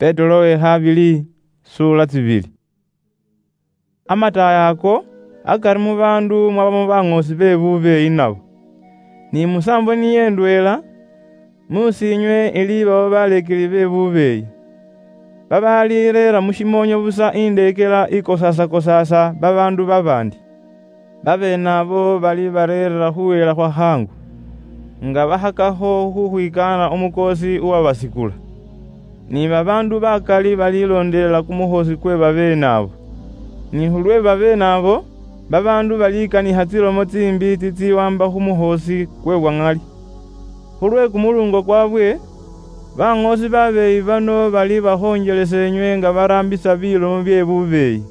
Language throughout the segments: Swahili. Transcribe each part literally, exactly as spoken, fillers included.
Petro ehabili sura zibili. Amataya ako akari mu bandu mwaba bang'osi bebubeyi nabo. Ni musambo niye ndwela musinywe ili baba balekeli bebubeyi. Babalirera mushimonyo busa indekela ikosasa kosasa babandu babandi. Babe nabo bali barera huwela kwa hangu. Nga bahakaho huhuikana omukosi uwabasikula. Ni babandu bakali balilondela kumuhosi kwe babe nabo. Ni hulwe babe nabo babandu balika ni hatilo motsimbi titi wamba humuhosi kwe wangali. Hulwe kumulungo kwabwe bang'osi babeyi bano bali bahonjelesenywe nga barambisa bilo byebubeyi.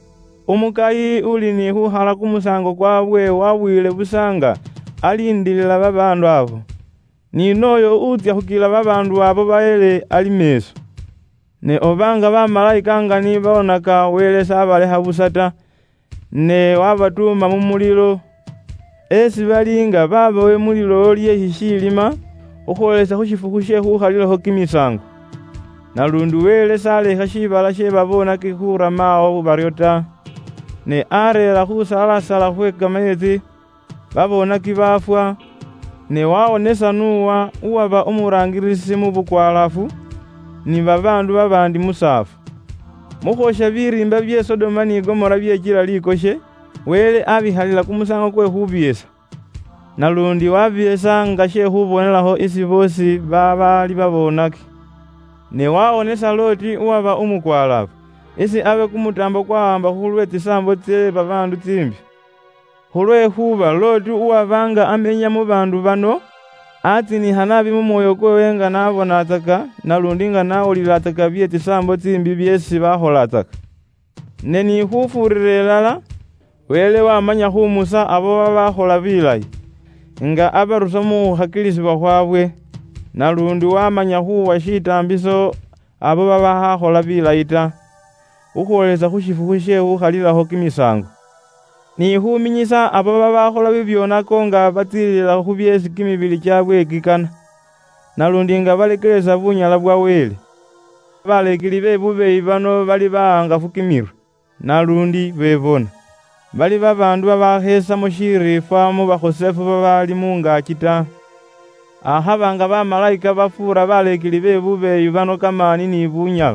Umukayi uli ni huhala kumusango kwabwe wawile busanga alindilila babandu abo. Ni noyo utya hukila babandu abo baele ali meso. Ne obanga bamalayika nga ni baonaka welesa abaleha busata ne wabatuma mu muliro. Esi balinga babawe muliro lye hishilima ukhwelesa hushifukushe huhalileho kimisango. Nalundu welesa aleha shibala she babona kihura mao baryota. Ne arela husalasala hweka mayezi babona kibafwa. Ne waonesa nuwa uwaba umurangirisi mu bukwalafu ni babandu babandi musafu. Mukhosha birimba bye Sodoma ni Gomora byekila likoshe wele abihalila kumusango kwe hubyesa. Nalundi wabyesa nga she hubonelaho isi bosi babali babonaki. Ne waonesa Loti uwaba umukwalafu isi abe kumutambo kwahamba hulwe tisambo tse babandu tsimbi. Hulwe huba Loti uwabanga amenya mu bandu bano ati ni hanabi mu moyo kwe nga nabona ataka nalundi nga nawulila ataka bye tisambo tsimbi byesi bahola ataka. Ne ni hufurire lala wele wamanya humusa abo babahola bilayi nga abarusa mu hakilisi bahwabwe nalundi wamanya huwa shitambiso abo babahola bilayi ta ukhwelesa hushifukushe huhalilaho kimisango. Ni huminyisa abo babahola bibyonako nga batilila hubyesi kimibili kyabwe kikana nalundi nga balekelesa bunyala bwa wele. Balekeli bebubeyi bano bali bahangafu kimiru nalundi bebona. Bali babandu babahesa mushirifa mu bahosefu babali mungaki ta. Aha banga bamalayika bafura balekeli bebubeyi bano kamani ni bunyala.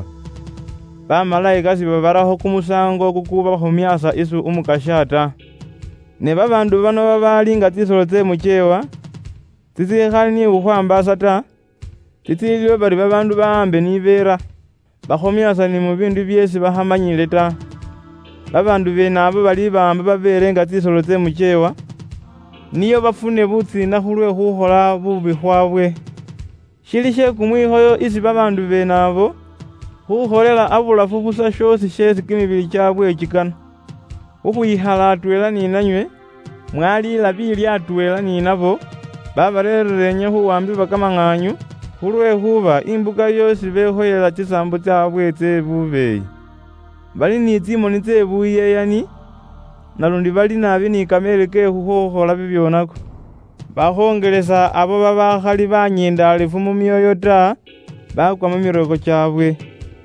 Bamalayika sibabaraho kumusango kukuba humyasa isu umukashata. Ne babandu bano babali nga tisolo tse muchewa titihali ni uhwambasa ta. Titiliwe bari babandu baambe nibera bahumyasa ni mubindu byesi bahamanyile ta. Babandu bena abo bali bamba babere nga tisolo tse muchewa niyo bafune butsina hulwe huhola bubi hwabwe. Shilishe kumwihoyo isi babandu bena abo huholela abulafu busa shosi shesi kimibili kyabwe kikana. Uhuihala atwela ni nanywe mwalila bili atwela ni nabo babarerenye huwambi bakamang'anyu hulwe huba imbuga yosi behoyela chisambo cyabwe tse bubeyi. Bali ni tsimoni tse buyeyani nalundi bali nabi ni kamere ke huhohola bibyonako. Bahongelesa abo babahali banyendalefu mu myoyo ta bakwa mu miroko cyabwe.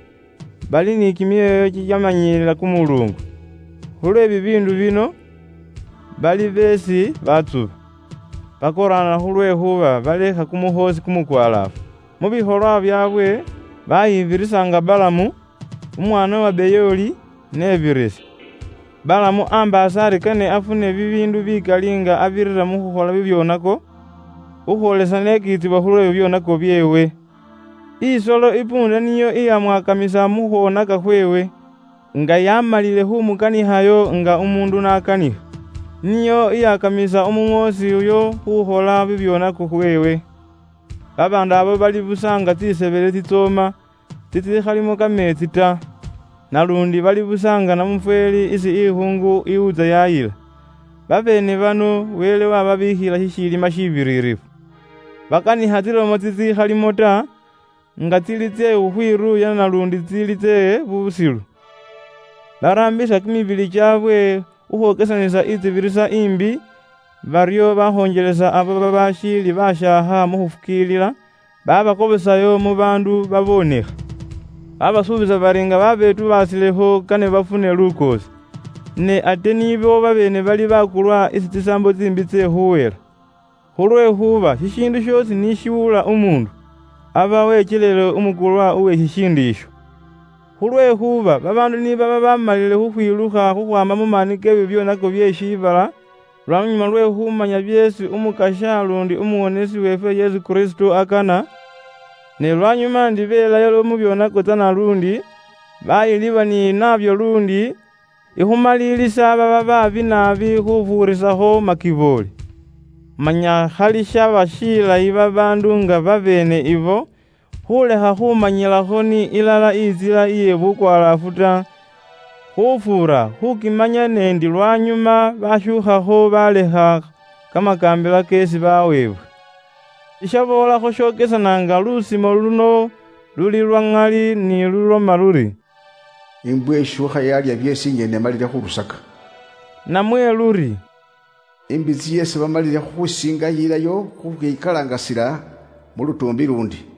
Bali ni kimyoyo kikamanyilila kumulungu. Hulwe bibindu bino bali besi batsuba. Bakorana hulwe huba baleka kumuhosi kumukwalafu. Mu biholwa byabwe bayivirisanga Balamu umwana wa Beyoli nebirisi. Balamu ambasa kane afune bibindu bikalinga abirira mu huhola bibyonako uholesa nekitibwa hulwe bibyonako byewe. Isolo ipunda niyo iyamwakamisa muhonaka hwewe nga yamalile humukani hayo nga umundu nakaniha. Niyo iyakamisa umung'osi uyo huhola bibyonako hwewe. Babandu abo bali busanga tisebele titsoma titihalimo kametsi ta. Nalundi bali busanga na mufweli isi ihungu iuza yayila. Babene bano wele wababihila hishilima shibiririfu. Bakani hatilo motiti halimo ta nga tilitse uhwiru ya nalundi tilitse busilu. Barambisa kimibili cyabwe uhokesanisa itibirisa imbi baryo bahongelesa abo babashili bashaha muhufukilila babakobesayo mu bandu baboneka. abasuubiza baringa babetu basileho kane bafune lukosi ne ate nibo babene bali bakulwa isitisambo zimbitse huwera hulwe huba shishindu shosi nishiwula umundu aba wekilelo umukulwa uwe shishindu isho hulwe huba babandu niba baba bamalile huhwiluha huhwama mumani kebe byonako byeshibala lwanyuma lwe humanya byesi umukasha lundi umuwonesi wefe Yesu Kristo akana ne lwanyuma ndibelayo mu byonako tana lundi bayiliba ni nabyo lundi ihumalilisa baba babi nabi huvurisaho makiboli manya halisha bashila iba bandu nga babene ivo huleha humanyilaho ni ilala izila iye bukwalafuta hufura hukimanya nendi lwanyuma bashuhaho baleha kamakambila kesi bawebwe ishabolaho shokesananga lusimo luno luli lwangali ni luloma luri imbwe shuha yalya byesi nyene malile hulusaka namwe luri imbizi yesi bamalile husinga yilayo hukikalangasila mu lutumbi lundi